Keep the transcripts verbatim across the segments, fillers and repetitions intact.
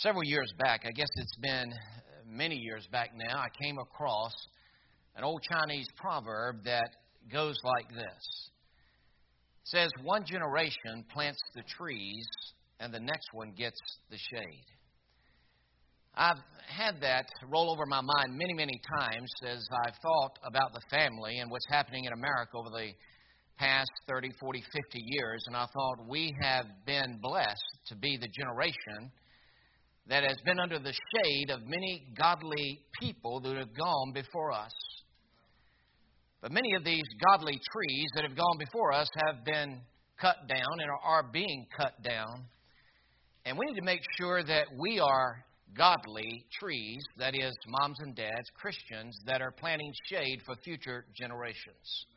Several years back, I guess it's been many years back now, I came across an old Chinese proverb that goes like this. It says, one generation plants the trees and the next one gets the shade. I've had that roll over my mind many, many times as I've thought about the family and what's happening in America over the past thirty, forty, fifty years. And I thought we have been blessed to be the generation that has been under the shade of many godly people that have gone before us. But many of these godly trees that have gone before us have been cut down and are being cut down. And we need to make sure that we are godly trees, that is, moms and dads, Christians, that are planting shade for future generations.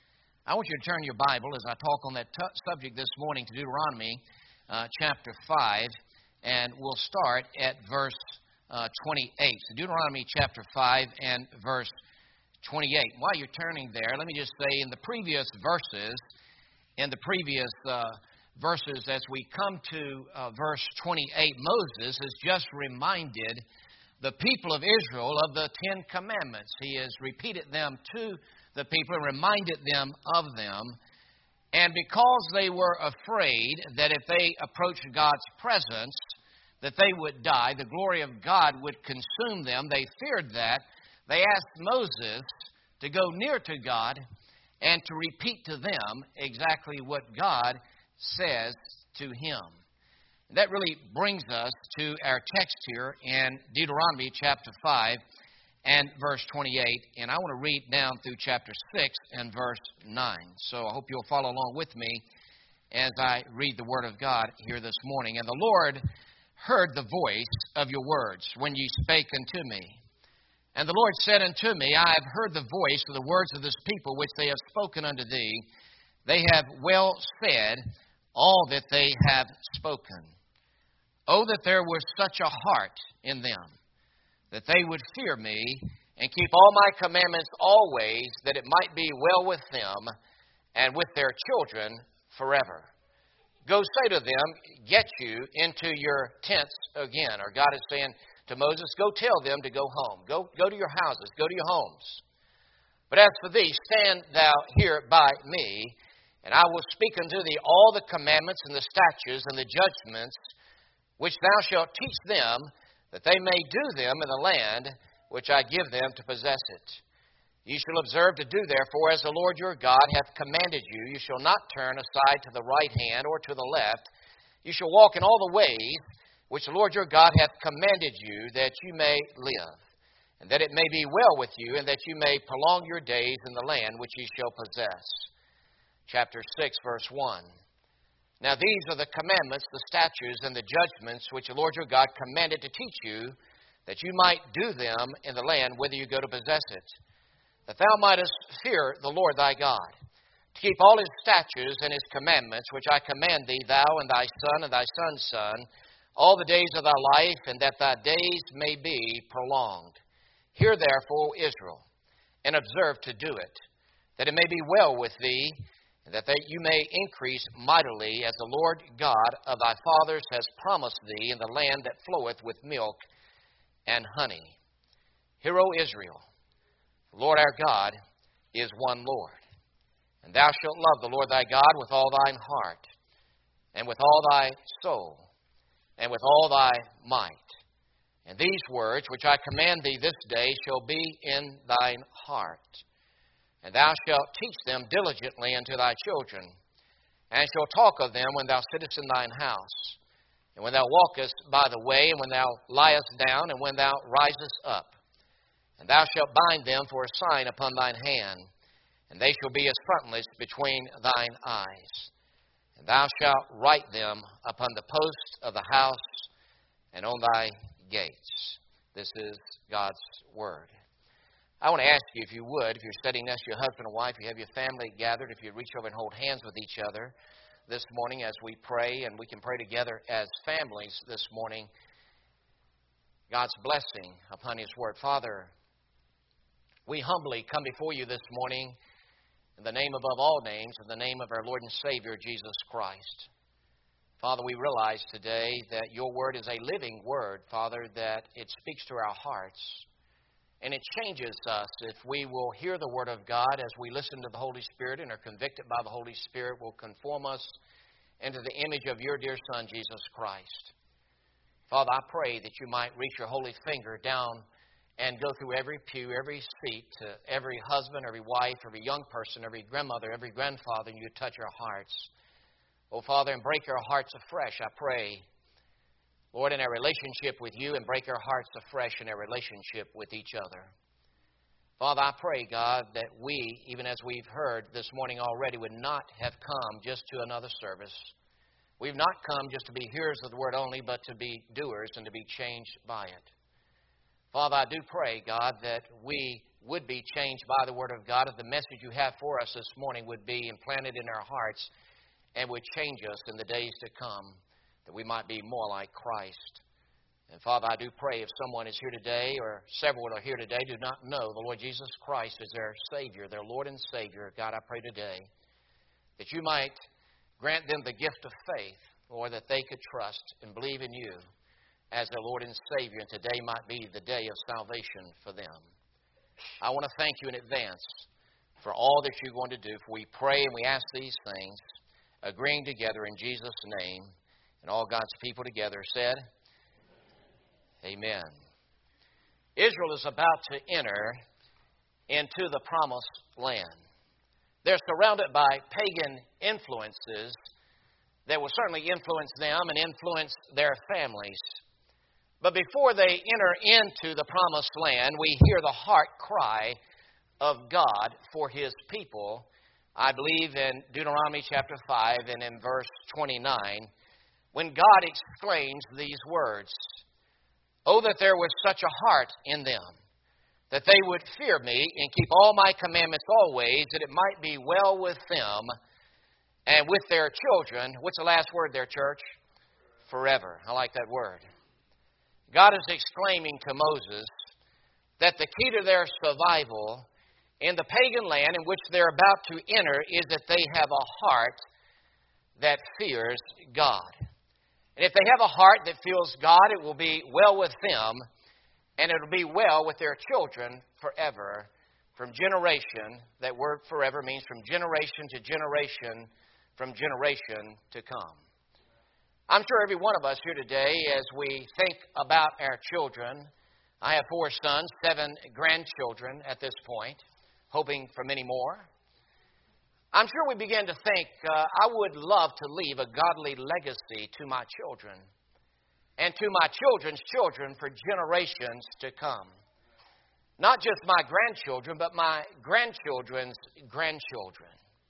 I want you to turn your Bible as I talk on that t- subject this morning to Deuteronomy uh, chapter five, and we'll start at verse uh, twenty-eight. So Deuteronomy chapter five and verse twenty-eight. While you're turning there, let me just say in the previous verses, in the previous uh, verses, as we come to uh, verse twenty-eight, Moses has just reminded the people of Israel of the Ten Commandments. He has repeated them to the people and reminded them of them. And because they were afraid that if they approached God's presence, that they would die, the glory of God would consume them, they feared that. They asked Moses to go near to God and to repeat to them exactly what God says to him. And that really brings us to our text here in Deuteronomy chapter five and verse twenty-eight. And I want to read down through chapter six and verse nine. So I hope you'll follow along with me as I read the Word of God here this morning. And the Lord heard the voice of your words when ye spake unto me. And the Lord said unto me, I have heard the voice of the words of this people which they have spoken unto thee. They have well said all that they have spoken. Oh, that there were such a heart in them, that they would fear me and keep all my commandments always, that it might be well with them and with their children forever. Go say to them, get you into your tents again. Or God is saying to Moses, go tell them to go home. Go, go to your houses. Go to your homes. But as for thee, stand thou here by me, and I will speak unto thee all the commandments and the statutes and the judgments which thou shalt teach them, that they may do them in the land which I give them to possess it. Ye shall observe to do therefore as the Lord your God hath commanded you. You shall not turn aside to the right hand or to the left. You shall walk in all the ways which the Lord your God hath commanded you, that you may live, and that it may be well with you, and that you may prolong your days in the land which ye shall possess. Chapter six, verse one. Now these are the commandments, the statutes, and the judgments which the Lord your God commanded to teach you, that you might do them in the land whither you go to possess it, that thou mightest fear the Lord thy God, to keep all his statutes and his commandments, which I command thee, thou and thy son and thy son's son, all the days of thy life, and that thy days may be prolonged. Hear therefore, Israel, and observe to do it, that it may be well with thee, and that you may increase mightily, as the Lord God of thy fathers has promised thee, in the land that floweth with milk and honey. Hear, O Israel, the Lord our God is one Lord. And thou shalt love the Lord thy God with all thine heart, and with all thy soul, and with all thy might. And these words which I command thee this day shall be in thine heart. And thou shalt teach them diligently unto thy children, and shalt talk of them when thou sittest in thine house, and when thou walkest by the way, and when thou liest down, and when thou risest up. And thou shalt bind them for a sign upon thine hand, and they shall be as frontlets between thine eyes. And thou shalt write them upon the posts of the house and on thy gates. This is God's Word. I want to ask you, if you would, if you're sitting next to your husband or wife, you have your family gathered, if you reach over and hold hands with each other this morning as we pray, and we can pray together as families this morning, God's blessing upon His Word. Father, we humbly come before you this morning in the name above all names, in the name of our Lord and Savior, Jesus Christ. Father, we realize today that your word is a living word, Father, that it speaks to our hearts. And it changes us if we will hear the word of God as we listen to the Holy Spirit and are convicted by the Holy Spirit, will conform us into the image of your dear Son, Jesus Christ. Father, I pray that you might reach your holy finger down and go through every pew, every seat, to every husband, every wife, every young person, every grandmother, every grandfather, and you touch our hearts. Oh, Father, and break our hearts afresh, I pray. Lord, in our relationship with you, and break our hearts afresh in our relationship with each other. Father, I pray, God, that we, even as we've heard this morning already, would not have come just to another service. We've not come just to be hearers of the word only, but to be doers and to be changed by it. Father, I do pray, God, that we would be changed by the word of God, that the message you have for us this morning would be implanted in our hearts and would change us in the days to come, that we might be more like Christ. And Father, I do pray if someone is here today, or several are here today, do not know the Lord Jesus Christ as their Savior, their Lord and Savior, God, I pray today that you might grant them the gift of faith, or that they could trust and believe in you as their Lord and Savior, and today might be the day of salvation for them. I want to thank you in advance for all that you're going to do, for we pray and we ask these things, agreeing together in Jesus' name, and all God's people together said, Amen. Israel is about to enter into the promised land. They're surrounded by pagan influences that will certainly influence them and influence their families. But before they enter into the promised land, we hear the heart cry of God for His people. I believe in Deuteronomy chapter five and in verse twenty-nine, when God exclaims these words, "Oh, that there was such a heart in them, that they would fear me and keep all my commandments always, that it might be well with them and with their children." What's the last word there, church? Forever. I like that word. God is exclaiming to Moses that the key to their survival in the pagan land in which they're about to enter is that they have a heart that fears God. And if they have a heart that fears God, it will be well with them, and it will be well with their children forever. From generation, that word forever means from generation to generation, from generation to come. I'm sure every one of us here today, as we think about our children, I have four sons, seven grandchildren at this point, hoping for many more. I'm sure we begin to think, uh, I would love to leave a godly legacy to my children and to my children's children for generations to come. Not just my grandchildren, but my grandchildren's grandchildren.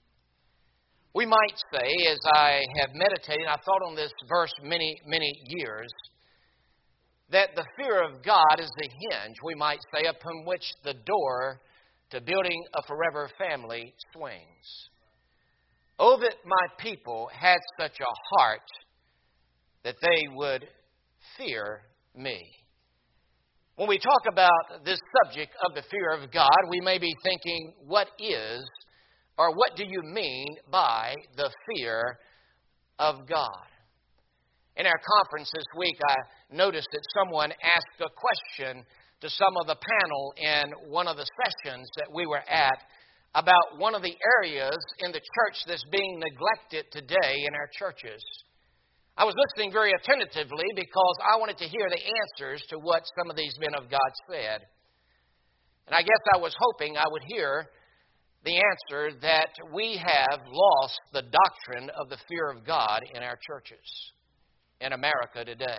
We might say, as I have meditated, I've thought on this verse many, many years, that the fear of God is the hinge, we might say, upon which the door to building a forever family swings. Oh, that my people had such a heart that they would fear me. When we talk about this subject of the fear of God, we may be thinking, what is, or what do you mean by the fear of God? In our conference this week, I noticed that someone asked a question to some of the panel in one of the sessions that we were at about one of the areas in the church that's being neglected today in our churches. I was listening very attentively because I wanted to hear the answers to what some of these men of God said. And I guess I was hoping I would hear the answer that we have lost the doctrine of the fear of God in our churches in America today.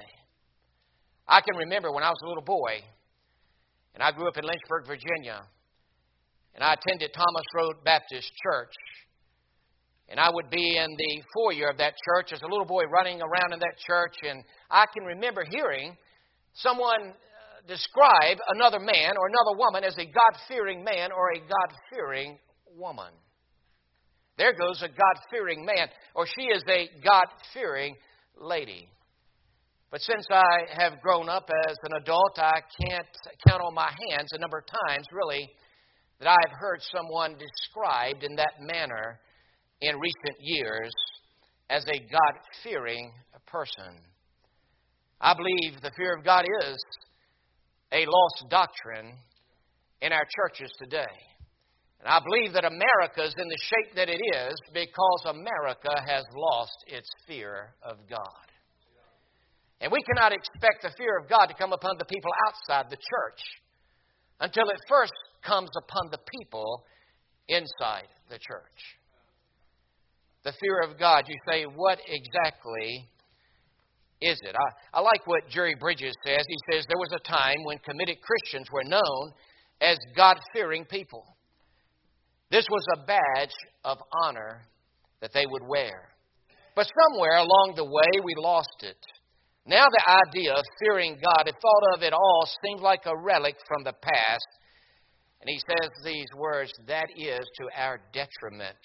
I can remember when I was a little boy, and I grew up in Lynchburg, Virginia, and I attended Thomas Road Baptist Church. And I would be in the foyer of that church as a little boy running around in that church. And I can remember hearing someone describe another man or another woman as a God-fearing man or a God-fearing woman. There goes a God-fearing man, or she is a God-fearing lady. But since I have grown up as an adult, I can't count on my hands the number of times, really, that I've heard someone described in that manner in recent years as a God-fearing person. I believe the fear of God is a lost doctrine in our churches today. And I believe that America is in the shape that it is because America has lost its fear of God. And we cannot expect the fear of God to come upon the people outside the church until it first comes upon the people inside the church. The fear of God, you say, what exactly is it? I, I like what Jerry Bridges says. He says there was a time when committed Christians were known as God-fearing people. This was a badge of honor that they would wear. But somewhere along the way, we lost it. Now the idea of fearing God, if thought of at all, seems like a relic from the past. And he says these words, that is to our detriment.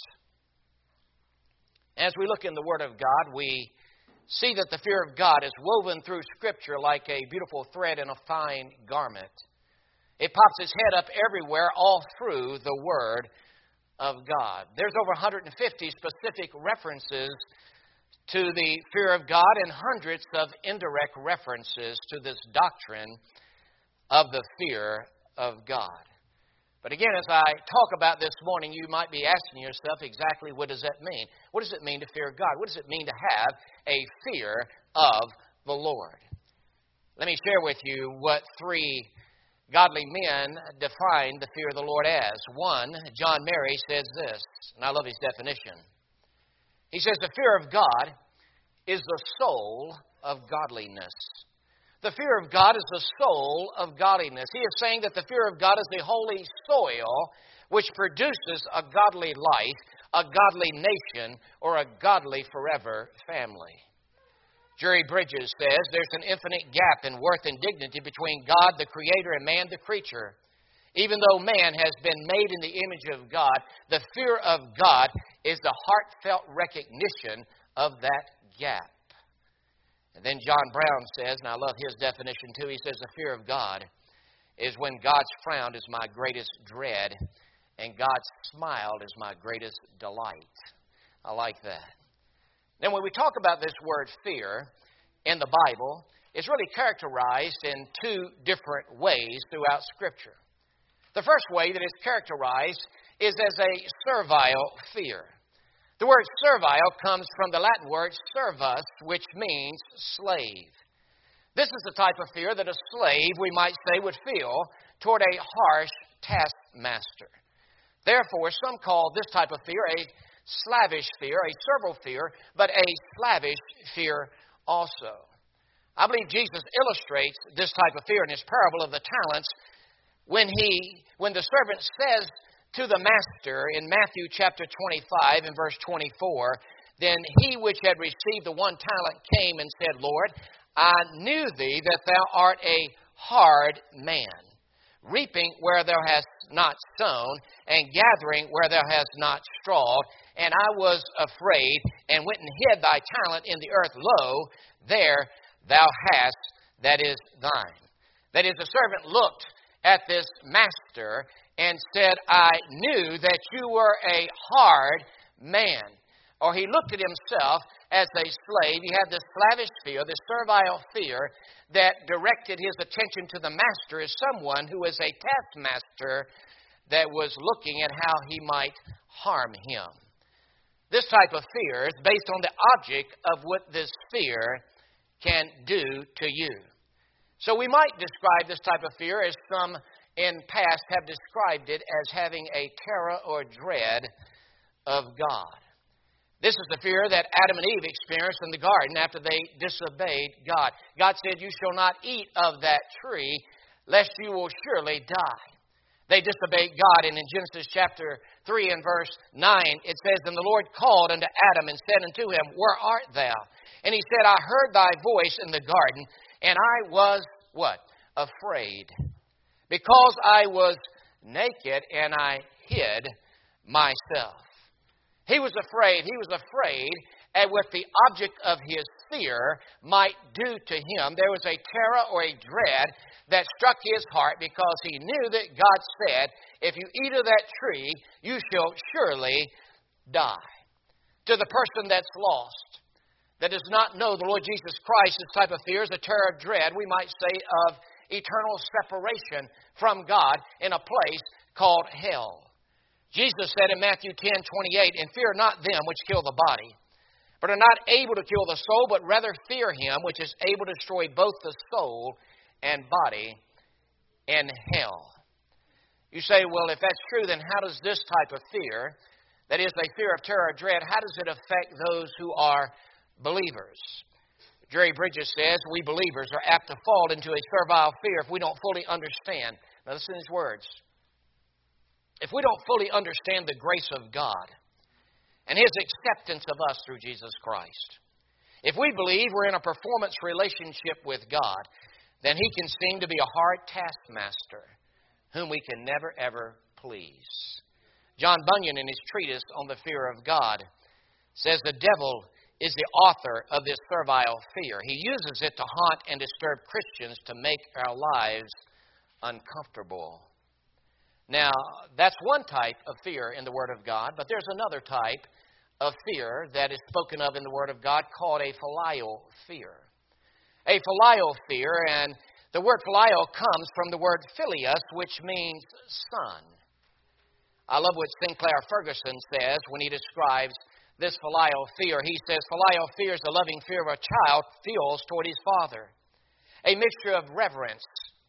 As we look in the Word of God, we see that the fear of God is woven through Scripture like a beautiful thread in a fine garment. It pops its head up everywhere, all through the Word of God. There's over one hundred fifty specific references to the fear of God and hundreds of indirect references to this doctrine of the fear of God. But again, as I talk about this morning, you might be asking yourself exactly what does that mean? What does it mean to fear God? What does it mean to have a fear of the Lord? Let me share with you what three godly men define the fear of the Lord as. One, John Mary says this, and I love his definition. He says the fear of God is the soul of godliness. The fear of God is the soul of godliness. He is saying that the fear of God is the holy soil which produces a godly life, a godly nation, or a godly forever family. Jerry Bridges says there's an infinite gap in worth and dignity between God, the Creator, and man, the creature. Even though man has been made in the image of God, the fear of God is the heartfelt recognition of that gap. And then John Brown says, and I love his definition too, he says the fear of God is when God's frown is my greatest dread and God's smile is my greatest delight. I like that. Now when we talk about this word fear in the Bible, it's really characterized in two different ways throughout Scripture. The first way that it's characterized is as a servile fear. The word servile comes from the Latin word servus, which means slave. This is the type of fear that a slave, we might say, would feel toward a harsh taskmaster. Therefore, some call this type of fear a slavish fear, a servile fear, but a slavish fear also. I believe Jesus illustrates this type of fear in his parable of the talents when he, when the servant says to the master in Matthew chapter twenty-five and verse twenty-four, then he which had received the one talent came and said, Lord, I knew thee that thou art a hard man, reaping where thou hast not sown, and gathering where thou hast not strawed. And I was afraid, and went and hid thy talent in the earth. Lo, there thou hast, that is thine. That is, the servant looked at this master and said, I knew that you were a hard man. Or he looked at himself as a slave. He had this slavish fear, this servile fear that directed his attention to the master as someone who was a taskmaster that was looking at how he might harm him. This type of fear is based on the object of what this fear can do to you. So we might describe this type of fear as some in past have described it as having a terror or dread of God. This is the fear that Adam and Eve experienced in the garden after they disobeyed God. God said, you shall not eat of that tree, lest you will surely die. They disobeyed God, and in Genesis chapter three and verse nine, it says, And the Lord called unto Adam and said unto him, Where art thou? And he said, I heard thy voice in the garden, and I was, what? Afraid. Because I was naked, and I hid myself. He was afraid. He was afraid at what the object of his fear might do to him. There was a terror or a dread that struck his heart because he knew that God said, if you eat of that tree, you shall surely die. to the person that's lost, that does not know the Lord Jesus Christ. This type of fear is a terror of dread, we might say, of eternal separation from God in a place called hell. Jesus said in Matthew ten twenty-eight, "And fear not them which kill the body, but are not able to kill the soul, but rather fear him which is able to destroy both the soul and body in hell." You say, well, if that's true, then how does this type of fear, that is, a fear of terror or dread, how does it affect those who are believers? Jerry Bridges says, we believers are apt to fall into a servile fear if we don't fully understand. Now listen to these words. If we don't fully understand the grace of God and His acceptance of us through Jesus Christ, if we believe we're in a performance relationship with God, then He can seem to be a hard taskmaster whom we can never, ever please. John Bunyan, in his treatise on the fear of God, says the devil is the author of this servile fear. He uses it to haunt and disturb Christians to make our lives uncomfortable. Now, that's one type of fear in the Word of God, but there's another type of fear that is spoken of in the Word of God called a filial fear. A filial fear, and the word filial comes from the word philius, which means son. I love what Sinclair Ferguson says when he describes this filial fear. He says, filial fear is the loving fear of a child feels toward his father. A mixture of reverence,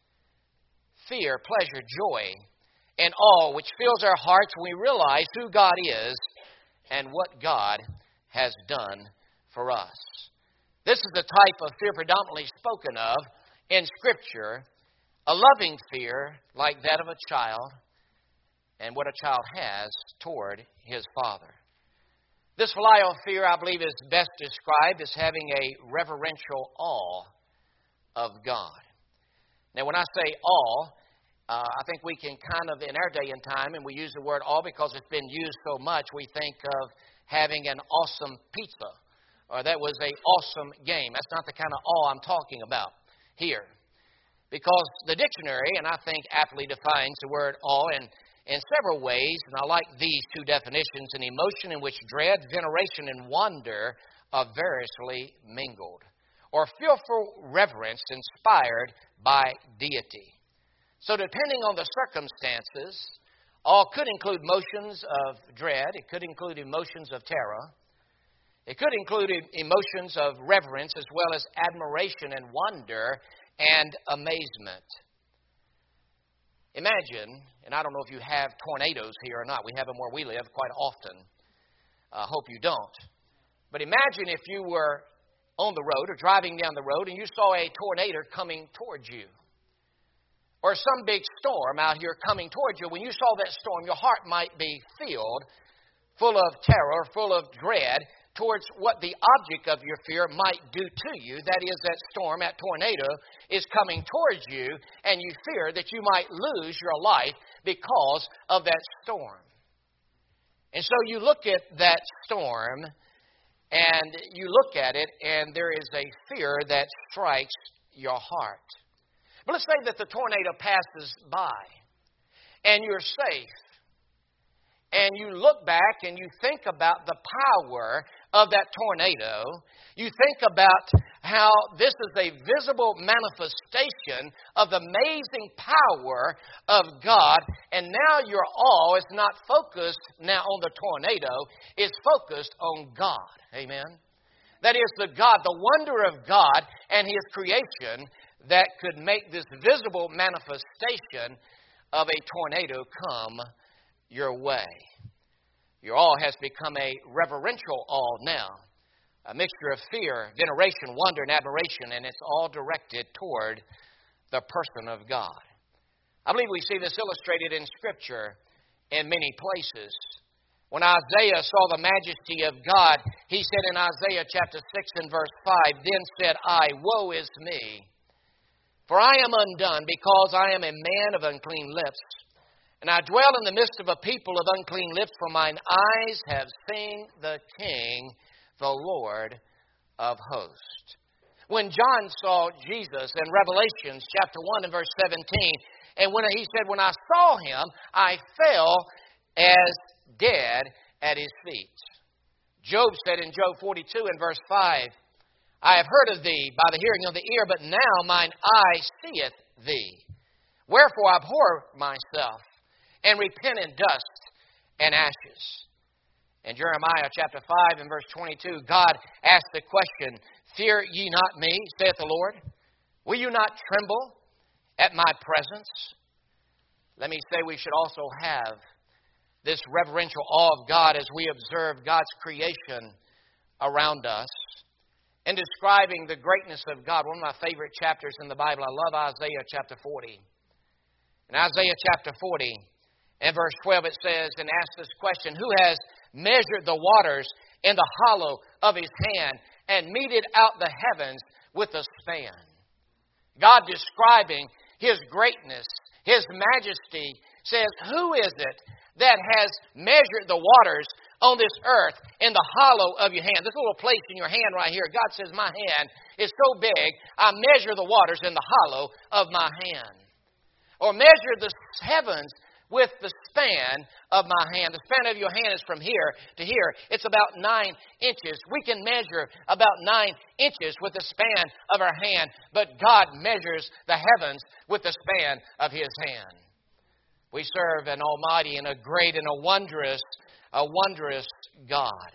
fear, pleasure, joy, and awe which fills our hearts when we realize who God is and what God has done for us. This is the type of fear predominantly spoken of in Scripture, a loving fear like that of a child and what a child has toward his father. This filial fear, I believe, is best described as having a reverential awe of God. Now, when I say awe, uh, I think we can kind of, in our day and time, and we use the word awe because it's been used so much, we think of having an awesome pizza, or that was an awesome game. That's not the kind of awe I'm talking about here. Because the dictionary, and I think aptly defines the word awe in, in several ways, and I like these two definitions: an emotion in which dread, veneration, and wonder are variously mingled, or fearful reverence inspired by deity. So depending on the circumstances, awe could include emotions of dread, it could include emotions of terror, it could include emotions of reverence as well as admiration and wonder and amazement. Imagine, and I don't know if you have tornadoes here or not. We have them where we live quite often. I uh, hope you don't. But imagine if you were on the road or driving down the road and you saw a tornado coming towards you. Or some big storm out here coming towards you. When you saw that storm, your heart might be filled full of terror, full of dread, towards what the object of your fear might do to you. That is, that storm, that tornado is coming towards you, and you fear that you might lose your life because of that storm. And so you look at that storm, and you look at it, and there is a fear that strikes your heart. But let's say that the tornado passes by, and you're safe. And you look back and you think about the power of that tornado. You think about how this is a visible manifestation of the amazing power of God. And now your awe is not focused now on the tornado. It's focused on God. Amen? That is the God, the wonder of God and His creation that could make this visible manifestation of a tornado come your way. Your awe has become a reverential awe now, a mixture of fear, veneration, wonder, and admiration, and it's all directed toward the person of God. I believe we see this illustrated in Scripture in many places. When Isaiah saw the majesty of God, he said in Isaiah chapter six and verse five, "Then said I, woe is me, for I am undone, because I am a man of unclean lips. And I dwell in the midst of a people of unclean lips, for mine eyes have seen the King, the Lord of hosts." When John saw Jesus in Revelation chapter one and verse seventeen, and when he said, "When I saw Him, I fell as dead at His feet." Job said in Job forty-two and verse five, I have heard of thee by the hearing of the ear, but now mine eye seeth thee. Wherefore I abhor myself, and repent in dust and ashes. In Jeremiah chapter five and verse twenty-two, God asked the question, Fear ye not me, saith the Lord? Will you not tremble at my presence? Let me say we should also have this reverential awe of God as we observe God's creation around us. In describing the greatness of God, one of my favorite chapters in the Bible, I love Isaiah chapter forty. In Isaiah chapter forty and verse twelve it says, and asks this question, Who has measured the waters in the hollow of his hand and meted out the heavens with a span? God describing His greatness, His majesty, says, Who is it that has measured the waters on this earth in the hollow of your hand? This little place in your hand right here, God says, my hand is so big, I measure the waters in the hollow of my hand. Or measure the heavens with the span of my hand. The span of your hand is from here to here. It's about nine inches. We can measure about nine inches with the span of our hand, but God measures the heavens with the span of His hand. We serve an almighty and a great and a wondrous, a wondrous God.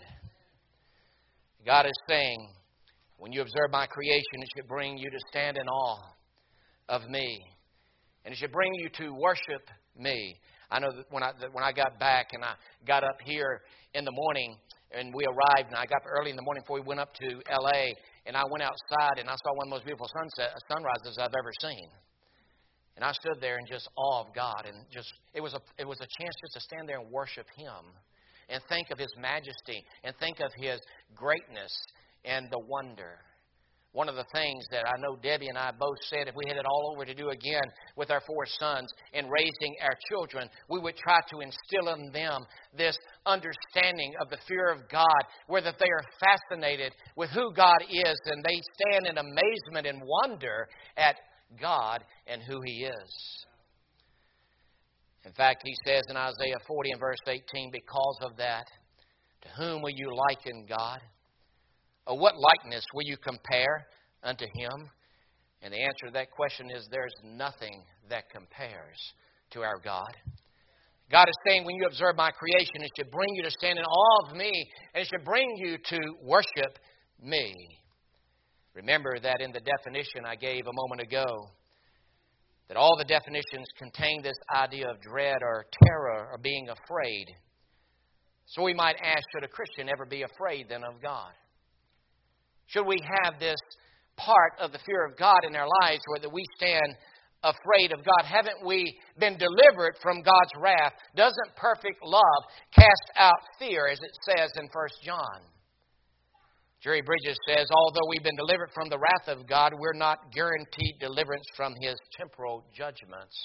God is saying, when you observe my creation, it should bring you to stand in awe of me. And it should bring you to worship me. I know that when I that when I got back and I got up here in the morning and we arrived and I got up early in the morning before we went up to L A and I went outside and I saw one of the most beautiful sunset sunrises I've ever seen. And I stood there in just awe of God and just it was a it was a chance just to stand there and worship Him and think of His majesty and think of His greatness and the wonder. One of the things that I know Debbie and I both said, if we had it all over to do again with our four sons in raising our children, we would try to instill in them this understanding of the fear of God, where that they are fascinated with who God is and they stand in amazement and wonder at God and who He is. In fact, He says in Isaiah forty and verse eighteen, because of that, to whom will you liken God? Or what likeness will you compare unto Him? And the answer to that question is there's nothing that compares to our God. God is saying when you observe my creation, it should bring you to stand in awe of me, and it should bring you to worship me. Remember that in the definition I gave a moment ago, that all the definitions contain this idea of dread or terror or being afraid. So we might ask, should a Christian ever be afraid then of God? Should we have this part of the fear of God in our lives where that we stand afraid of God? Haven't we been delivered from God's wrath? Doesn't perfect love cast out fear, as it says in First John? Jerry Bridges says, although we've been delivered from the wrath of God, we're not guaranteed deliverance from His temporal judgments.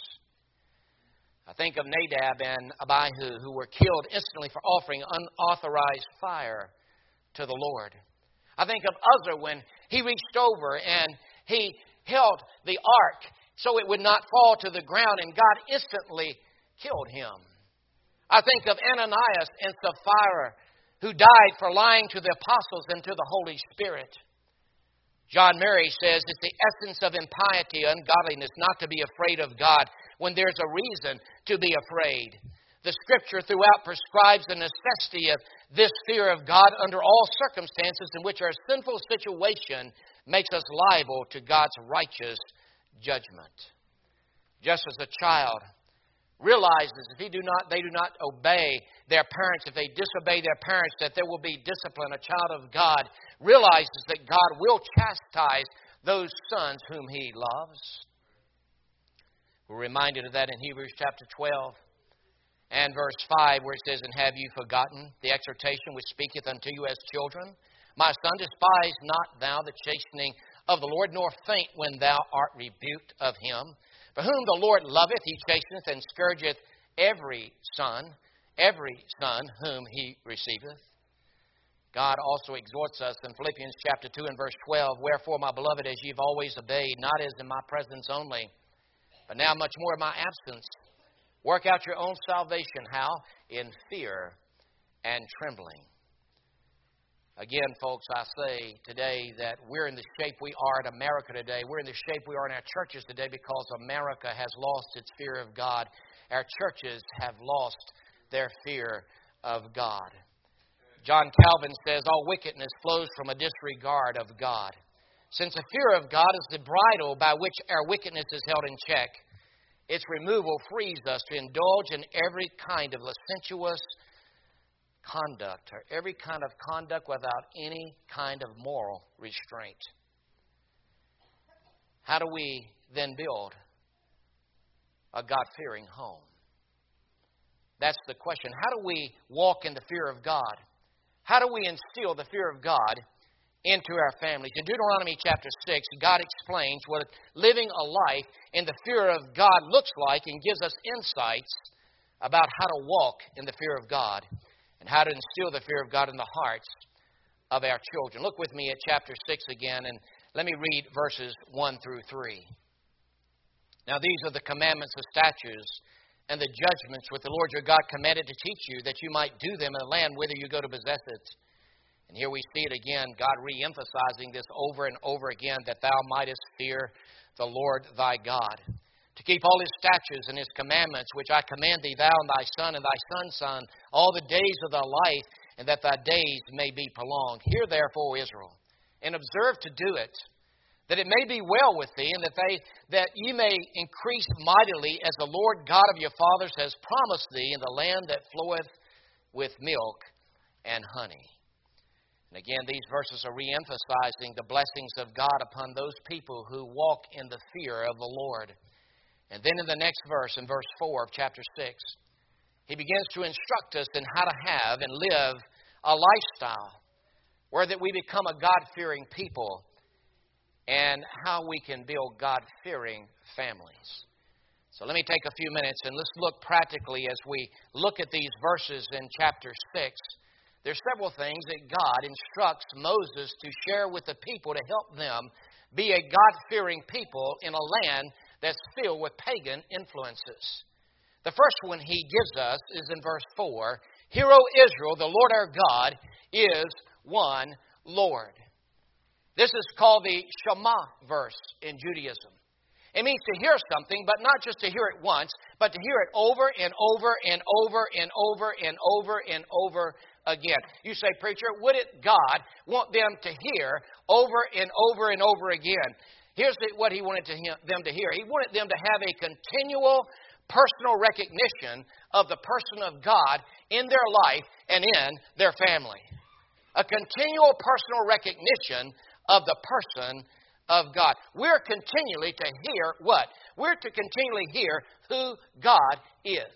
I think of Nadab and Abihu, who were killed instantly for offering unauthorized fire to the Lord. I think of Uzzah when he reached over and he held the ark so it would not fall to the ground, and God instantly killed him. I think of Ananias and Sapphira, who died for lying to the apostles and to the Holy Spirit. John Murray says it's the essence of impiety, ungodliness, not to be afraid of God when there's a reason to be afraid. The Scripture throughout prescribes the necessity of this fear of God under all circumstances in which our sinful situation makes us liable to God's righteous judgment. Just as a child realizes if he do not, they do not obey their parents, if they disobey their parents, that there will be discipline. A child of God realizes that God will chastise those sons whom He loves. We're reminded of that in Hebrews chapter twelve. And verse five, where it says, and have you forgotten the exhortation which speaketh unto you as children? My son, despise not thou the chastening of the Lord, nor faint when thou art rebuked of Him. For whom the Lord loveth, He chasteneth and scourgeth every son, every son whom He receiveth. God also exhorts us in Philippians chapter two and verse twelve, wherefore, my beloved, as ye have always obeyed, not as in my presence only, but now much more in my absence, work out your own salvation. How? In fear and trembling. Again, folks, I say today that we're in the shape we are in America today. We're in the shape we are in our churches today because America has lost its fear of God. Our churches have lost their fear of God. John Calvin says, all wickedness flows from a disregard of God. Since the fear of God is the bridle by which our wickedness is held in check, its removal frees us to indulge in every kind of licentious conduct, or every kind of conduct without any kind of moral restraint. How do we then build a God-fearing home? That's the question. How do we walk in the fear of God? How do we instill the fear of God into our families? In Deuteronomy chapter six, God explains what living a life in the fear of God looks like and gives us insights about how to walk in the fear of God and how to instill the fear of God in the hearts of our children. Look with me at chapter six again, and let me read verses one through three. Now these are the commandments, the statutes, and the judgments which the Lord your God commanded to teach you, that you might do them in the land whither you go to possess it. And here we see it again, God re-emphasizing this over and over again, that thou mightest fear the Lord thy God, to keep all His statutes and His commandments, which I command thee, thou and thy son and thy son's son, all the days of thy life, and that thy days may be prolonged. Hear therefore, Israel, and observe to do it, that it may be well with thee, and that they that ye may increase mightily, as the Lord God of your fathers has promised thee, in the land that floweth with milk and honey. And again, these verses are re-emphasizing the blessings of God upon those people who walk in the fear of the Lord. And then in the next verse, in verse four of chapter six, He begins to instruct us in how to have and live a lifestyle where that we become a God-fearing people, and how we can build God-fearing families. So let me take a few minutes and let's look practically as we look at these verses in chapter six. There's several things that God instructs Moses to share with the people to help them be a God-fearing people in a land that's filled with pagan influences. The first one He gives us is in verse four. Hear, O Israel, the Lord our God is one Lord. This is called the Shema verse in Judaism. It means to hear something, but not just to hear it once, but to hear it over and over and over and over and over and over again. You say, preacher, would it God want them to hear over and over and over again? Here's what He wanted to hear, them to hear. He wanted them to have a continual personal recognition of the person of God in their life and in their family. A continual personal recognition of the person of God. We're continually to hear what? We're to continually hear who God is.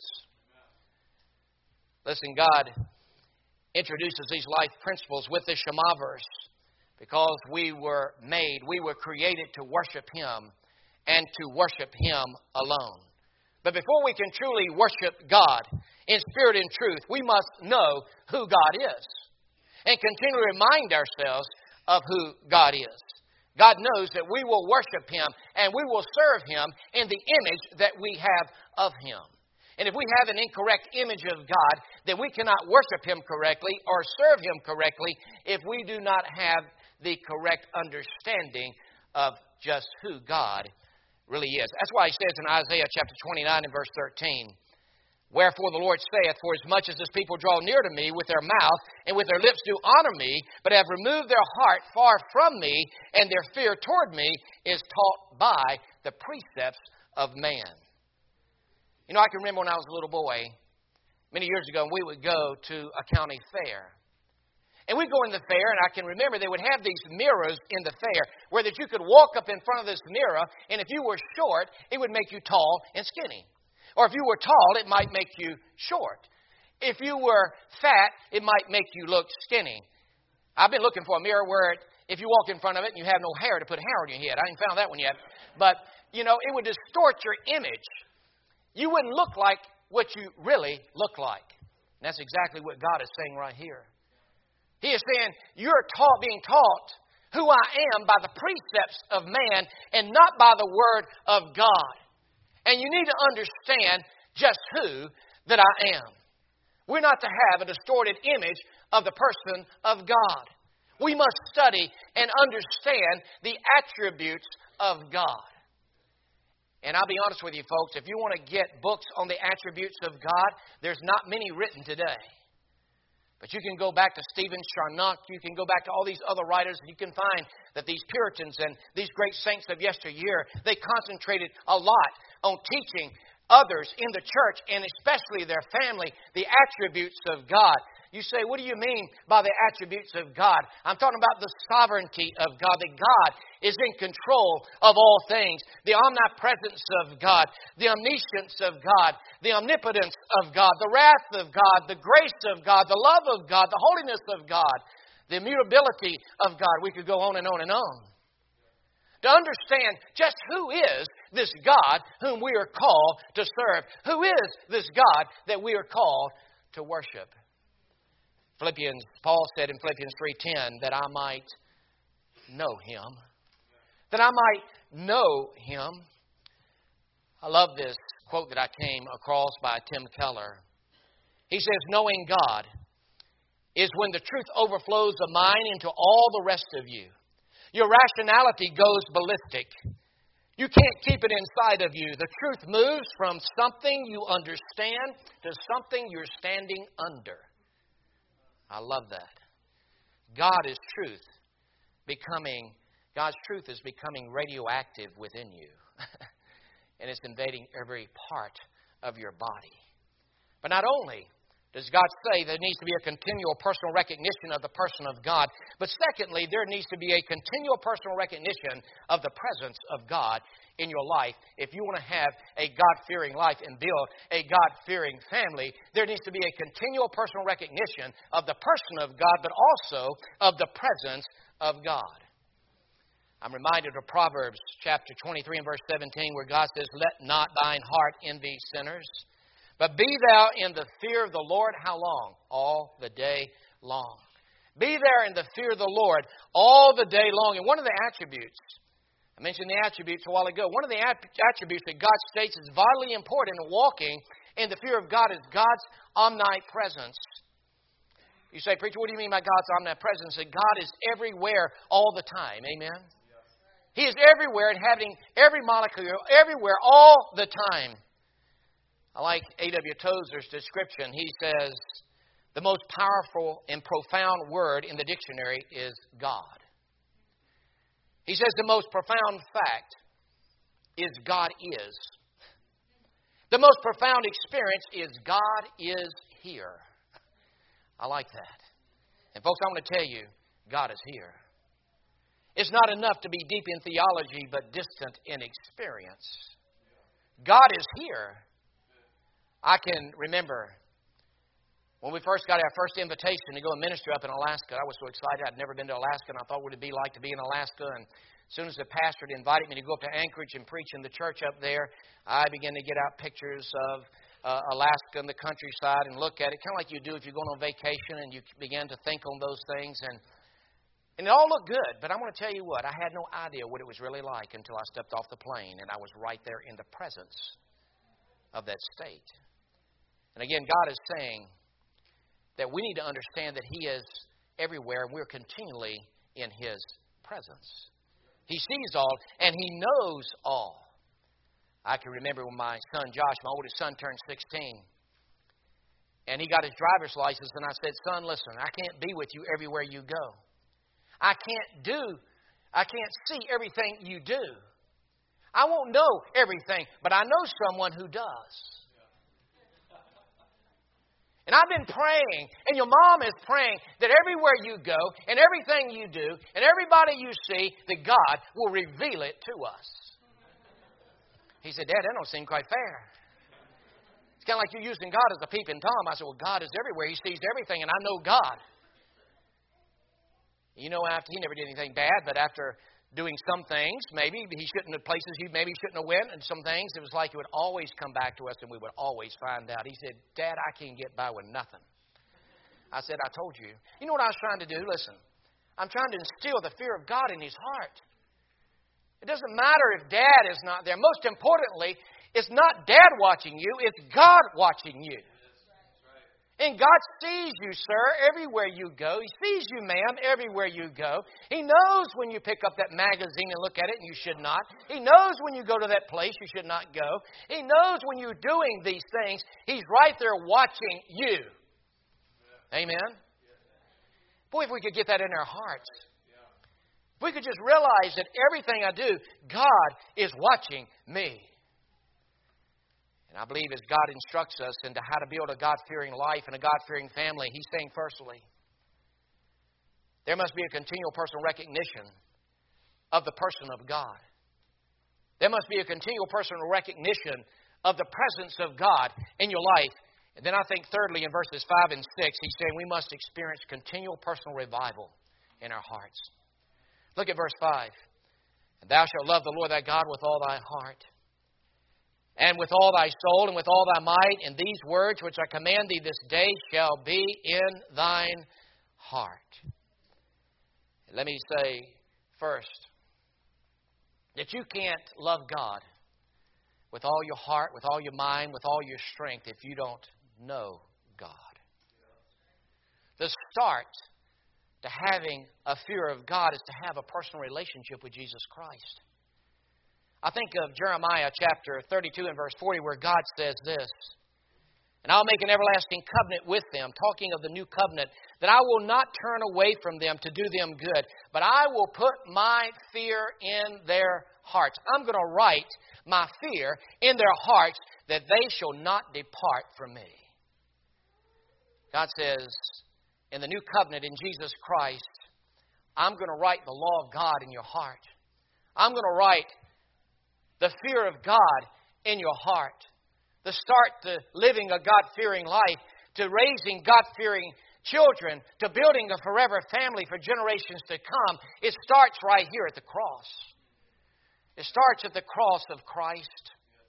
Listen, God introduces these life principles with the Shema verse because we were made, we were created to worship Him and to worship Him alone. But before we can truly worship God in spirit and truth, we must know who God is and continually remind ourselves of who God is. God knows that we will worship Him and we will serve Him in the image that we have of Him. And if we have an incorrect image of God, then we cannot worship Him correctly or serve Him correctly if we do not have the correct understanding of just who God really is. That's why He says in Isaiah chapter twenty-nine and verse thirteen, wherefore the Lord saith, for as much as this people draw near to me with their mouth and with their lips do honor me, but have removed their heart far from me, and their fear toward me is taught by the precepts of man. You know, I can remember when I was a little boy, many years ago, we would go to a county fair. And we'd go in the fair, and I can remember they would have these mirrors in the fair where that you could walk up in front of this mirror, and if you were short, it would make you tall and skinny. Or if you were tall, it might make you short. If you were fat, it might make you look skinny. I've been looking for a mirror where it, if you walk in front of it and you have no hair, to put hair on your head. I haven't found that one yet. But, you know, it would distort your image. You wouldn't look like what you really look like. And that's exactly what God is saying right here. He is saying, you're taught, being taught who I am by the precepts of man and not by the word of God. And you need to understand just who that I am. We're not to have a distorted image of the person of God. We must study and understand the attributes of God. And I'll be honest with you, folks, if you want to get books on the attributes of God, there's not many written today. But you can go back to Stephen Charnock, you can go back to all these other writers, and you can find that these Puritans and these great saints of yesteryear, they concentrated a lot on teaching others in the church, and especially their family, the attributes of God. You say, what do you mean by the attributes of God? I'm talking about the sovereignty of God, that God is in control of all things. The omnipresence of God, the omniscience of God, the omnipotence of God, the wrath of God, the grace of God, the love of God, the holiness of God, the immutability of God. We could go on and on and on. To understand just who is this God whom we are called to serve. Who is this God that we are called to worship? Philippians, Paul said in Philippians three ten, that I might know Him. That I might know Him. I love this quote that I came across by Tim Keller. He says, knowing God is when the truth overflows the mind into all the rest of you. Your rationality goes ballistic. You can't keep it inside of you. The truth moves from something you understand to something you're standing under. I love that. God is truth becoming, God's truth is becoming radioactive within you. And it's invading every part of your body. But not only does God say there needs to be a continual personal recognition of the person of God, but secondly, there needs to be a continual personal recognition of the presence of God in your life. If you want to have a God-fearing life and build a God-fearing family, there needs to be a continual personal recognition of the person of God, but also of the presence of God. I'm reminded of Proverbs chapter twenty-three and verse seventeen, where God says, let not thine heart envy sinners, but be thou in the fear of the Lord how long? All the day long. Be there in the fear of the Lord all the day long. And one of the attributes, I mentioned the attributes a while ago, one of the attributes that God states is vitally important in walking in the fear of God is God's omnipresence. You say, preacher, what do you mean by God's omnipresence? That God is everywhere all the time. Amen? He is everywhere, inhabiting every molecule, everywhere all the time. I like A W Tozer's description. He says, the most powerful and profound word in the dictionary is God. He says the most profound fact is God is. The most profound experience is God is here. I like that. And folks, I want to tell you, God is here. It's not enough to be deep in theology, but distant in experience. God is here. I can remember when we first got our first invitation to go and minister up in Alaska. I was so excited. I'd never been to Alaska, and I thought what it'd be like to be in Alaska. And as soon as the pastor had invited me to go up to Anchorage and preach in the church up there, I began to get out pictures of uh, Alaska and the countryside and look at it, kind of like you do if you're going on vacation and you begin to think on those things. And And it all looked good, but I'm going to tell you what, I had no idea what it was really like until I stepped off the plane and I was right there in the presence of that state. And again, God is saying that we need to understand that He is everywhere and we're continually in His presence. He sees all and He knows all. I can remember when my son Josh, my oldest son, turned sixteen. And he got his driver's license and I said, son, listen, I can't be with you everywhere you go. I can't do, I can't see everything you do. I won't know everything, but I know someone who does. And I've been praying, and your mom is praying, that everywhere you go, and everything you do, and everybody you see, that God will reveal it to us. He said, Dad, that don't seem quite fair. It's kind of like you're using God as a peeping Tom. I said, well, God is everywhere. He sees everything, and I know God. You know, after he never did anything bad, but after doing some things, maybe he shouldn't have places he maybe shouldn't have went, and some things it was like it would always come back to us, and we would always find out. He said, Dad, I can't get by with nothing. I said, I told you. You know what I was trying to do? Listen, I'm trying to instill the fear of God in his heart. It doesn't matter if Dad is not there. Most importantly, it's not Dad watching you, it's God watching you. And God sees you, sir, everywhere you go. He sees you, ma'am, everywhere you go. He knows when you pick up that magazine and look at it and you should not. He knows when you go to that place you should not go. He knows when you're doing these things. He's right there watching you. Amen? Boy, if we could get that in our hearts. If we could just realize that everything I do, God is watching me. And I believe as God instructs us into how to build a God-fearing life and a God-fearing family, He's saying firstly, there must be a continual personal recognition of the person of God. There must be a continual personal recognition of the presence of God in your life. And then I think thirdly, in verses five and six, He's saying we must experience continual personal revival in our hearts. Look at verse five. And thou shalt love the Lord thy God with all thy heart, and with all thy soul, and with all thy might, and these words which I command thee this day shall be in thine heart. Let me say first that you can't love God with all your heart, with all your mind, with all your strength if you don't know God. The start to having a fear of God is to have a personal relationship with Jesus Christ. I think of Jeremiah chapter thirty-two and verse forty where God says this, and I'll make an everlasting covenant with them, talking of the new covenant, that I will not turn away from them to do them good, but I will put my fear in their hearts. I'm going to write my fear in their hearts that they shall not depart from me. God says, in the new covenant in Jesus Christ, I'm going to write the law of God in your heart. I'm going to write the fear of God in your heart. The start to living a God-fearing life, to raising God-fearing children, to building a forever family for generations to come, it starts right here at the cross. It starts at the cross of Christ.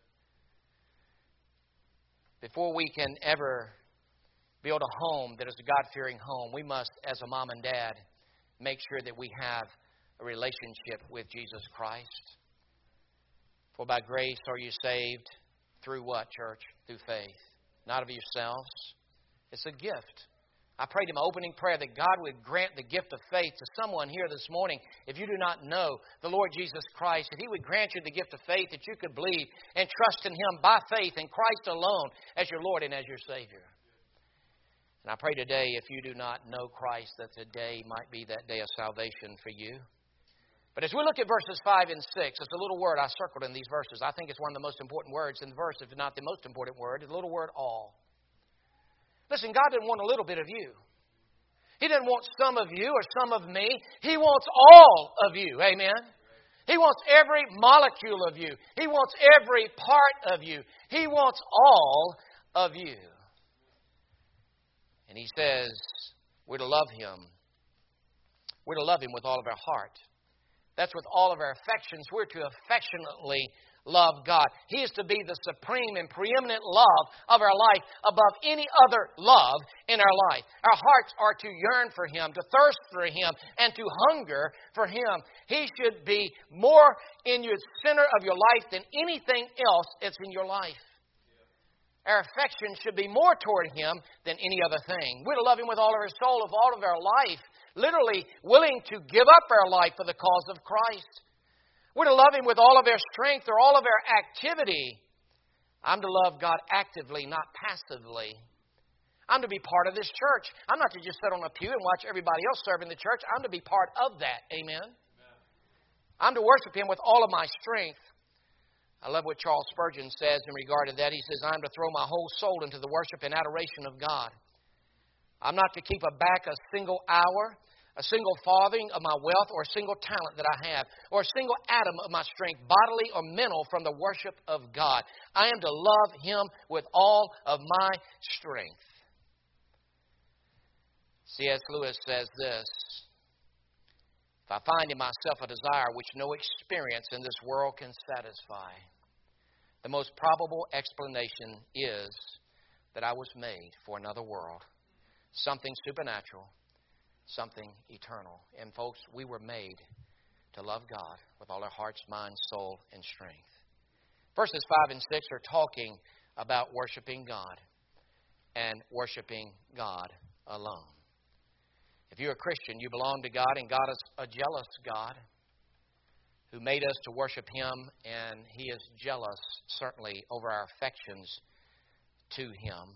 Before we can ever build a home that is a God-fearing home, we must, as a mom and dad, make sure that we have a relationship with Jesus Christ. For by grace are you saved. Through what, church? Through faith. Not of yourselves. It's a gift. I prayed in my opening prayer that God would grant the gift of faith to someone here this morning. If you do not know the Lord Jesus Christ, that He would grant you the gift of faith that you could believe and trust in Him by faith in Christ alone as your Lord and as your Savior. And I pray today, if you do not know Christ, that today might be that day of salvation for you. But as we look at verses five and six, it's a little word I circled in these verses. I think it's one of the most important words in the verse, if not the most important word, the little word all. Listen, God didn't want a little bit of you. He didn't want some of you or some of me. He wants all of you. Amen? He wants every molecule of you. He wants every part of you. He wants all of you. And He says we're to love Him. We're to love Him with all of our heart. That's with all of our affections. We're to affectionately love God. He is to be the supreme and preeminent love of our life above any other love in our life. Our hearts are to yearn for Him, to thirst for Him, and to hunger for Him. He should be more in the center of your life than anything else that's in your life. Our affection should be more toward Him than any other thing. We're to love Him with all of our soul, of all of our life. Literally willing to give up our life for the cause of Christ. We're to love Him with all of our strength or all of our activity. I'm to love God actively, not passively. I'm to be part of this church. I'm not to just sit on a pew and watch everybody else serve in the church. I'm to be part of that. Amen? Amen. I'm to worship Him with all of my strength. I love what Charles Spurgeon says in regard to that. He says, I'm to throw my whole soul into the worship and adoration of God. I'm not to keep back a single hour, a single farthing of my wealth, or a single talent that I have, or a single atom of my strength, bodily or mental, from the worship of God. I am to love Him with all of my strength. C S Lewis says this, if I find in myself a desire which no experience in this world can satisfy, the most probable explanation is that I was made for another world. Something supernatural, something eternal. And folks, we were made to love God with all our hearts, minds, soul, and strength. Verses five and six are talking about worshiping God. and worshiping God alone. If you're a Christian, you belong to God, and God is a jealous God who made us to worship Him, and He is jealous, certainly, over our affections to Him.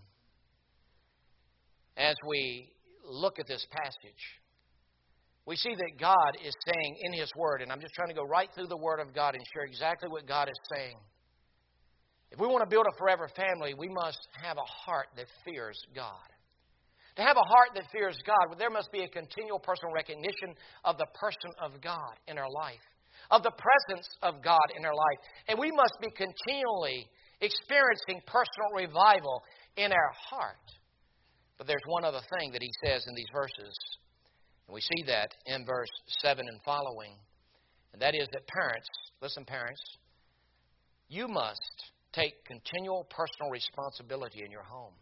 As we look at this passage, we see that God is saying in His Word, and I'm just trying to go right through the Word of God and share exactly what God is saying. If we want to build a forever family, we must have a heart that fears God. To have a heart that fears God, there must be a continual personal recognition of the person of God in our life, of the presence of God in our life. And we must be continually experiencing personal revival in our heart. But there's one other thing that He says in these verses, and we see that in verse seven and following, and that is that parents, listen parents, you must take continual personal responsibility in your home.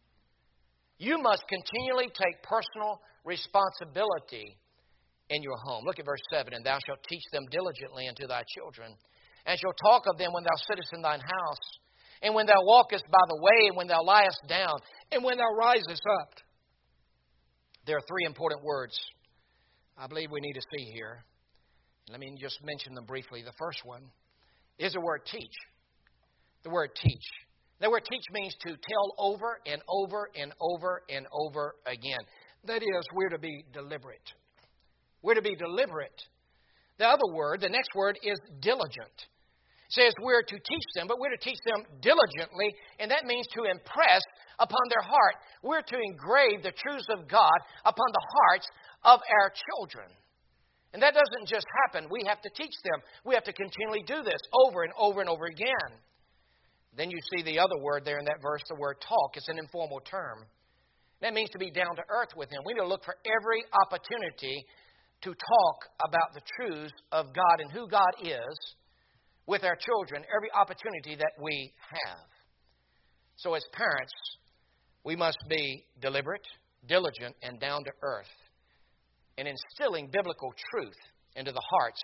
You must continually take personal responsibility in your home. Look at verse seven. And thou shalt teach them diligently unto thy children, and shalt talk of them when thou sittest in thine house, and when thou walkest by the way, and when thou liest down, and when thou risest up. There are three important words I believe we need to see here. Let me just mention them briefly. The first one is the word teach. The word teach. The word teach means to tell over and over and over and over again. That is, we're to be deliberate. We're to be deliberate. The other word, the next word, is diligent. It says we're to teach them, but we're to teach them diligently, and that means to impress upon their heart. We're to engrave the truths of God upon the hearts of our children. And that doesn't just happen. We have to teach them. We have to continually do this over and over and over again. Then you see the other word there in that verse, the word talk. It's an informal term. That means to be down to earth with Him. We need to look for every opportunity to talk about the truths of God and who God is with our children, every opportunity that we have. So as parents, we must be deliberate, diligent, and down to earth in instilling biblical truth into the hearts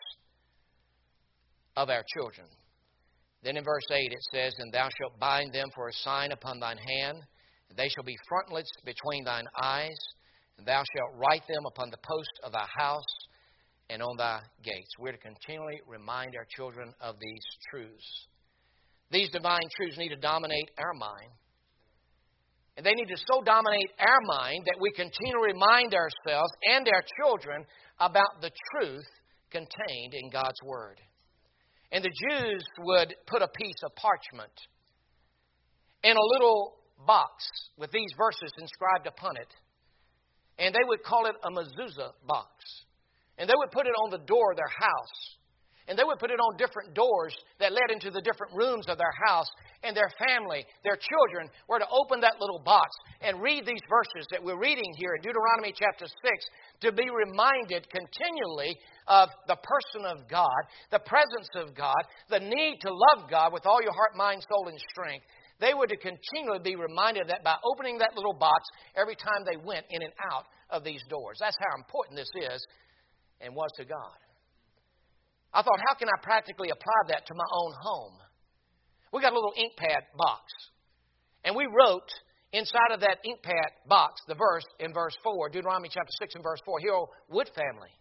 of our children. Then in verse eight it says, And thou shalt bind them for a sign upon thine hand, and they shall be frontlets between thine eyes, and thou shalt write them upon the post of thy house and on thy gates. We're to continually remind our children of these truths. These divine truths need to dominate our mind. And they need to so dominate our mind that we continually remind ourselves and our children about the truth contained in God's Word. And the Jews would put a piece of parchment in a little box with these verses inscribed upon it. And they would call it a mezuzah box. And they would put it on the door of their house. And they would put it on different doors that led into the different rooms of their house. And their family, their children, were to open that little box and read these verses that we're reading here in Deuteronomy chapter six, to be reminded continually of the person of God, the presence of God, the need to love God with all your heart, mind, soul, and strength. They were to continually be reminded that by opening that little box every time they went in and out of these doors. That's how important this is and was to God. I thought, how can I practically apply that to my own home? We got a little ink pad box. And we wrote inside of that ink pad box the verse in verse four, Deuteronomy chapter six and verse four, Hear, O Wood family,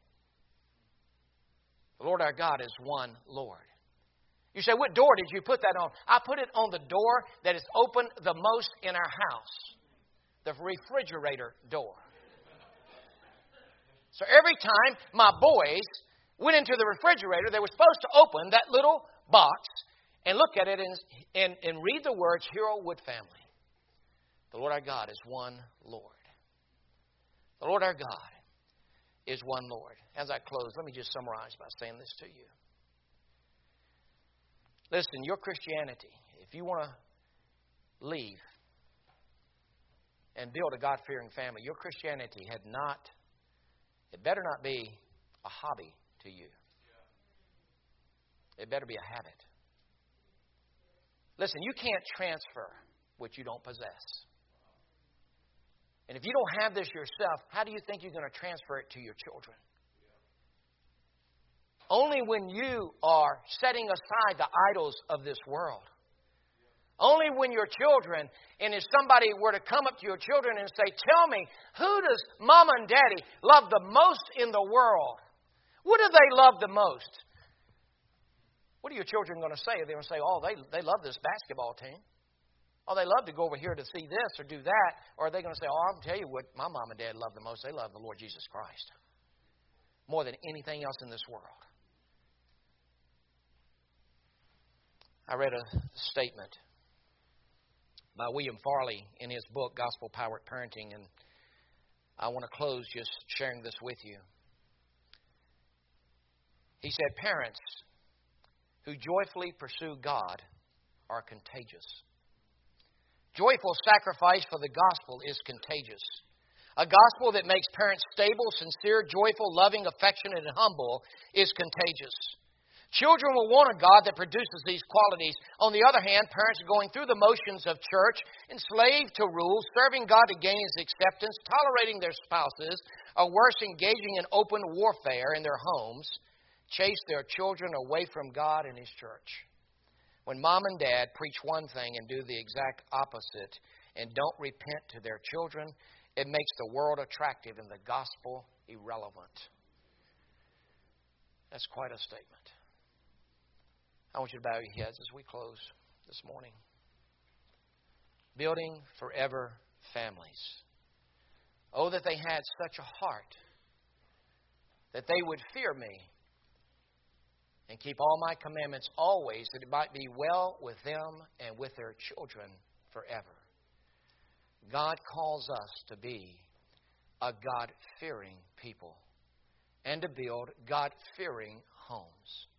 the Lord our God is one Lord. You say, what door did you put that on? I put it on the door that is open the most in our house, the refrigerator door. So every time my boys went into the refrigerator, they were supposed to open that little box and look at it and, and, and read the words, Hear, O Wood family, the Lord our God is one Lord. The Lord our God is one Lord. As I close, let me just summarize by saying this to you. Listen, your Christianity, if you want to leave and build a God-fearing family, your Christianity had not, it better not be a hobby to you. It better be a habit. Listen, you can't transfer what you don't possess. And if you don't have this yourself, how do you think you're going to transfer it to your children? Only when you are setting aside the idols of this world. Only when your children, and if somebody were to come up to your children and say, tell me, who does Mama and Daddy love the most in the world? What do they love the most? What are your children going to say? They're going to say, oh, they, they love this basketball team. Oh, they love to go over here to see this or do that. Or are they going to say, oh, I'll tell you what my mom and dad love the most. They love the Lord Jesus Christ more than anything else in this world. I read a statement by William Farley in his book, Gospel Powered Parenting, and I want to close just sharing this with you. He said, parents who joyfully pursue God are contagious. Joyful sacrifice for the gospel is contagious. A gospel that makes parents stable, sincere, joyful, loving, affectionate, and humble is contagious. Children will want a God that produces these qualities. On the other hand, parents are going through the motions of church, enslaved to rules, serving God to gain His acceptance, tolerating their spouses, or worse, engaging in open warfare in their homes, chase their children away from God and His church. When mom and dad preach one thing and do the exact opposite and don't repent to their children, it makes the world attractive and the gospel irrelevant. That's quite a statement. I want you to bow your heads as we close this morning. Building forever families. Oh, that they had such a heart that they would fear me and keep all my commandments always, that it might be well with them and with their children forever. God calls us to be a God-fearing people and to build God-fearing homes.